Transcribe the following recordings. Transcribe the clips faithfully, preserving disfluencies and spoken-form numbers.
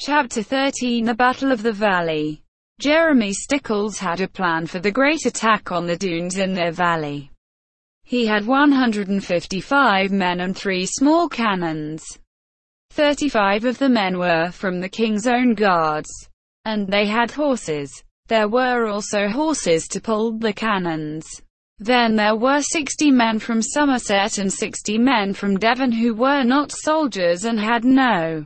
Chapter thirteen The Battle of the Valley. Jeremy Stickles had a plan for the great attack on the dunes in their valley. He had one hundred fifty-five men and three small cannons. thirty-five of the men were from the king's own guards, and they had horses. There were also horses to pull the cannons. Then there were sixty men from Somerset and sixty men from Devon who were not soldiers and had no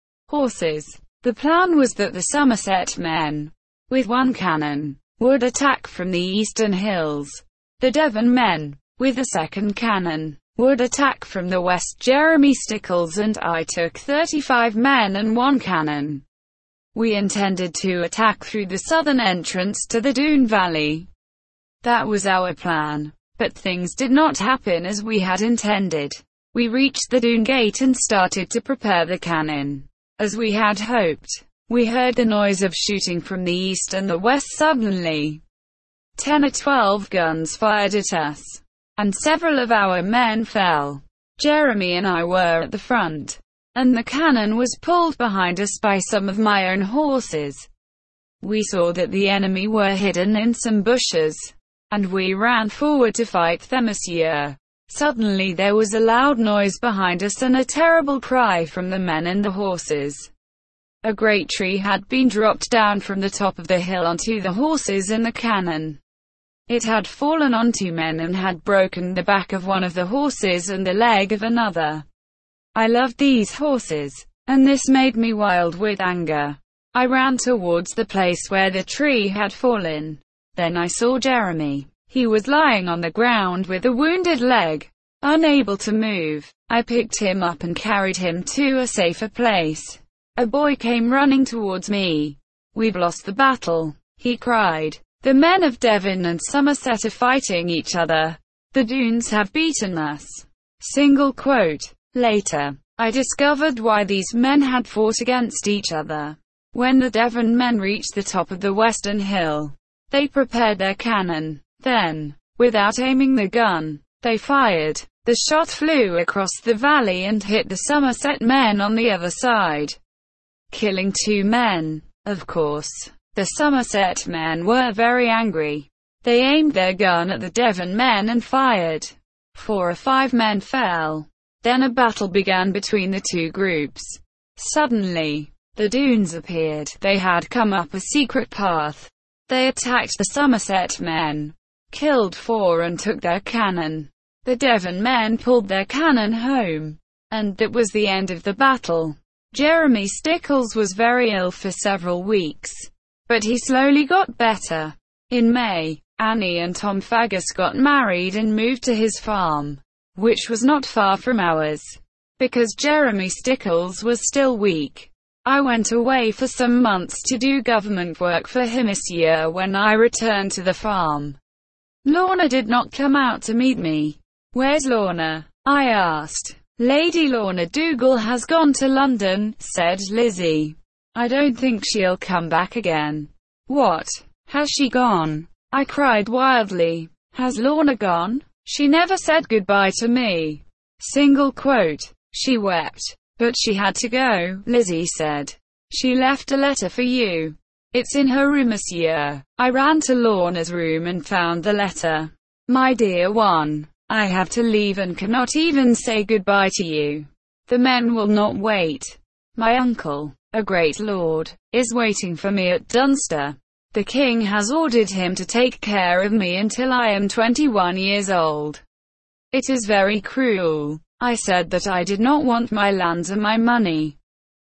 horses. The plan was that the Somerset men, with one cannon, would attack from the eastern hills. The Devon men, with a second cannon, would attack from the west. Jeremy Stickles and I took thirty-five men and one cannon. We intended to attack through the southern entrance to the Dune Valley. That was our plan. But things did not happen as we had intended. We reached the Dune Gate and started to prepare the cannon. As we had hoped, we heard the noise of shooting from the east and the west suddenly. Ten or twelve guns fired at us, and several of our men fell. Jeremy and I were at the front, and the cannon was pulled behind us by some of my own horses. We saw that the enemy were hidden in some bushes, and we ran forward to fight them. Monsieur. Suddenly there was a loud noise behind us and a terrible cry from the men and the horses. A great tree had been dropped down from the top of the hill onto the horses and the cannon. It had fallen on two men and had broken the back of one of the horses and the leg of another. I loved these horses, and this made me wild with anger. I ran towards the place where the tree had fallen. Then I saw Jeremy. He was lying on the ground with a wounded leg, unable to move. I picked him up and carried him to a safer place. A boy came running towards me. "We've lost the battle," he cried. "The men of Devon and Somerset are fighting each other. The dunes have beaten us." Single quote. Later, I discovered why these men had fought against each other. When the Devon men reached the top of the western hill, they prepared their cannon. Then, without aiming the gun, they fired. The shot flew across the valley and hit the Somerset men on the other side, killing two men. Of course, the Somerset men were very angry. They aimed their gun at the Devon men and fired. Four or five men fell. Then a battle began between the two groups. Suddenly, the dunes appeared. They had come up a secret path. They attacked the Somerset men, killed four and took their cannon. The Devon men pulled their cannon home, and that was the end of the battle. Jeremy Stickles was very ill for several weeks, but he slowly got better. In May, Annie and Tom Faggus got married and moved to his farm, which was not far from ours. Because Jeremy Stickles was still weak, I went away for some months to do government work for him. This year when I returned to the farm, Lorna did not come out to meet me. "Where's Lorna?" I asked. "Lady Lorna Dougal has gone to London," said Lizzie. "I don't think she'll come back again." "What? Has she gone?" I cried wildly. "Has Lorna gone? She never said goodbye to me." Single quote. "She wept. But she had to go," Lizzie said. "She left a letter for you. It's in her room, monsieur." I ran to Lorna's room and found the letter. "My dear one, I have to leave and cannot even say goodbye to you. The men will not wait. My uncle, a great lord, is waiting for me at Dunster. The king has ordered him to take care of me until I am twenty-one years old. It is very cruel." I said that I did not want my lands or my money.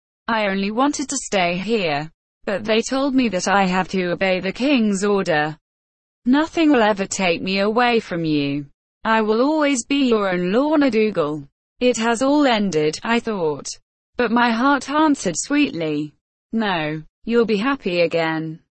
I only wanted to stay here. But they told me that I have to obey the king's order. "Nothing will ever take me away from you. I will always be your own Lorna Dougal." It has all ended, I thought. But my heart answered sweetly, "No, you'll be happy again.